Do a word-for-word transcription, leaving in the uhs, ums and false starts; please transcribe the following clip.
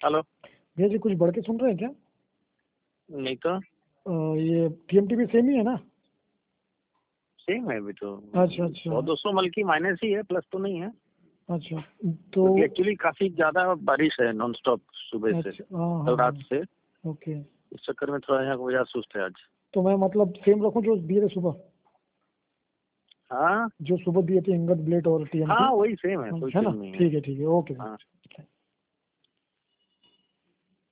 Hello भैया जी, कुछ बढ़ के सुन रहे हैं क्या? नहीं तो अ, ये टीएमटी भी सेम ही है ना? सेम है अभी तो। अच्छा अच्छा सौ दो सौ मल की माइनस ही है, प्लस तो नहीं है। अच्छा। तो क्योंकि एक्चुअली काफी ज्यादा बारिश है नॉन स्टॉप सुबह से, अच्छा, हाँ कल हाँ रात से। ओके। इस चक्कर में थोड़ा यहाँ वजह सुस्त है आज। तो मैं मतलब सेम रखूं जो दिए थे सुबह, हाँ जो सुबह दिए थे इंगत ब्लेड और टीएमटी? हाँ वही सेम है, कोई है ना? चेंज नहीं है। ठीक है ठीक है, ओके। हाँ।